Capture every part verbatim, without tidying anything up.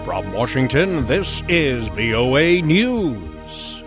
From Washington, this is V O A News.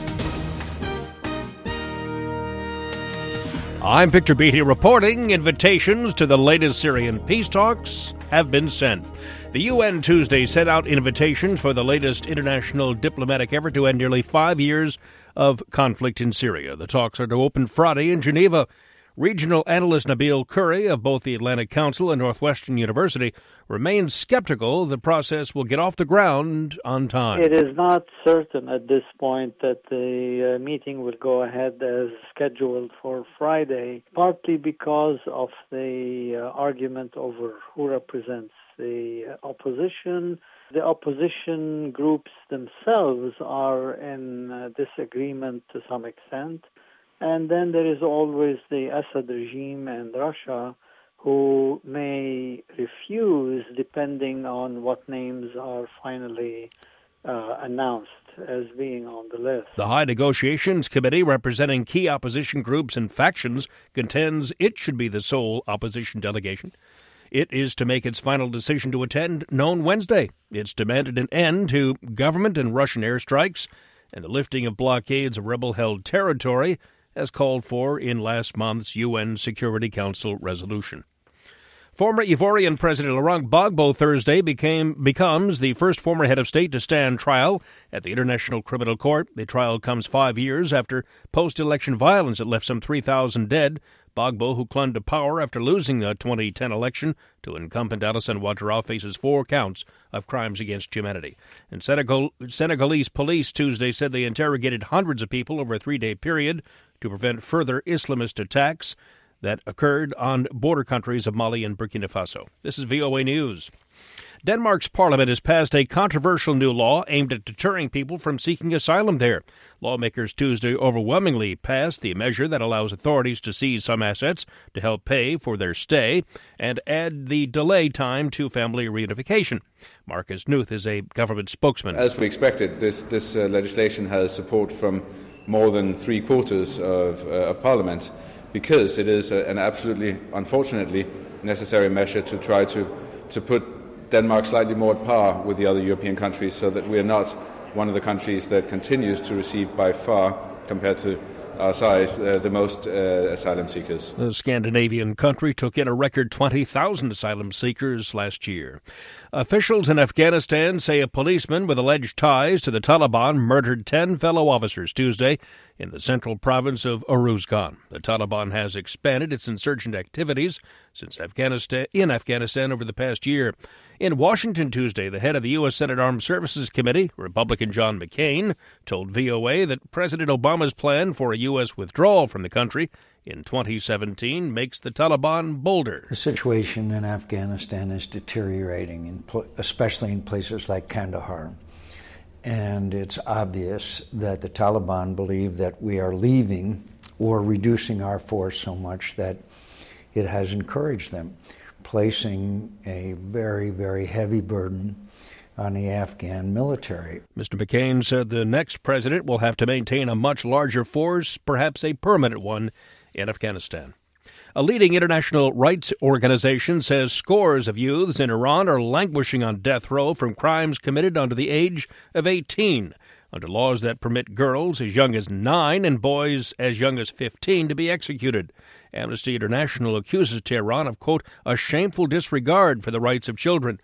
I'm Victor Beatty reporting. Invitations to the latest Syrian peace talks have been sent. The U N Tuesday sent out invitations for the latest international diplomatic effort to end nearly five years of conflict in Syria. The talks are to open Friday in Geneva. Regional analyst Nabil Curry of both the Atlantic Council and Northwestern University remains skeptical the process will get off the ground on time. It is not certain at this point that the uh, meeting will go ahead as scheduled for Friday, partly because of the uh, argument over who represents the uh, opposition. The opposition groups themselves are in uh, disagreement to some extent. And then there is always the Assad regime and Russia, who may refuse depending on what names are finally uh, announced as being on the list. The High Negotiations Committee, representing key opposition groups and factions, contends it should be the sole opposition delegation. It is to make its final decision to attend known Wednesday. It's demanded an end to government and Russian airstrikes and the lifting of blockades of rebel-held territory, as called for in last month's U N Security Council resolution. Former Ivorian President Laurent Gbagbo Thursday became becomes the first former head of state to stand trial at the International Criminal Court. The trial comes five years after post-election violence that left some three thousand dead. Gbagbo, who clung to power after losing the twenty ten election to incumbent Alassane Ouattara, faces four counts of crimes against humanity. And Senegal, Senegalese police Tuesday said they interrogated hundreds of people over a three-day period to prevent further Islamist attacks that occurred on border countries of Mali and Burkina Faso. This is V O A News. Denmark's parliament has passed a controversial new law aimed at deterring people from seeking asylum there. Lawmakers Tuesday overwhelmingly passed the measure that allows authorities to seize some assets to help pay for their stay and add the delay time to family reunification. Marcus Knuth is a government spokesman. As we expected, this, this uh, legislation has support from more than three quarters of, uh, of Parliament, because it is a, an absolutely, unfortunately, necessary measure to try to, to put Denmark slightly more at par with the other European countries, so that we are not one of the countries that continues to receive by far, compared to our size, uh, the most uh, asylum seekers. The Scandinavian country took in a record twenty thousand asylum seekers last year. Officials in Afghanistan say a policeman with alleged ties to the Taliban murdered ten fellow officers Tuesday in the central province of Uruzgan. The Taliban has expanded its insurgent activities since Afghanistan in Afghanistan over the past year. In Washington Tuesday, the head of the U S Senate Armed Services Committee, Republican John McCain, told V O A that President Obama's plan for a U S withdrawal from the country in twenty seventeen makes the Taliban bolder. The situation in Afghanistan is deteriorating, in pl- especially in places like Kandahar. And it's obvious that the Taliban believe that we are leaving or reducing our force so much that it has encouraged them, placing a very, very heavy burden on the Afghan military. Mister McCain said the next president will have to maintain a much larger force, perhaps a permanent one, in Afghanistan. A leading international rights organization says scores of youths in Iran are languishing on death row from crimes committed under the age of eighteen, under laws that permit girls as young as nine and boys as young as fifteen to be executed. Amnesty International accuses Tehran of, quote, a shameful disregard for the rights of children.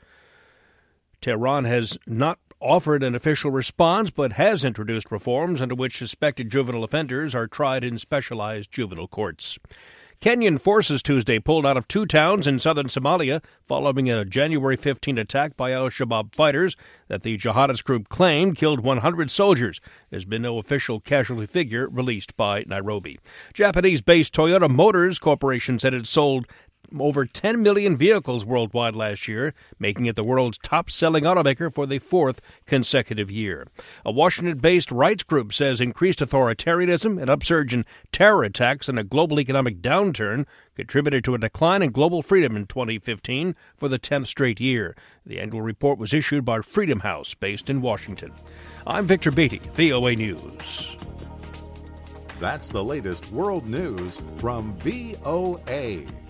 Tehran has not offered an official response, but has introduced reforms under which suspected juvenile offenders are tried in specialized juvenile courts. Kenyan forces Tuesday pulled out of two towns in southern Somalia following a January fifteenth attack by al-Shabaab fighters that the jihadist group claimed killed one hundred soldiers. There's been no official casualty figure released by Nairobi. Japanese-based Toyota Motors Corporation said it sold over ten million vehicles worldwide last year, making it the world's top-selling automaker for the fourth consecutive year. A Washington-based rights group says increased authoritarianism and upsurge in terror attacks and a global economic downturn contributed to a decline in global freedom in twenty fifteen for the tenth straight year. The annual report was issued by Freedom House, based in Washington. I'm Victor Beatty, V O A News. That's the latest world news from V O A.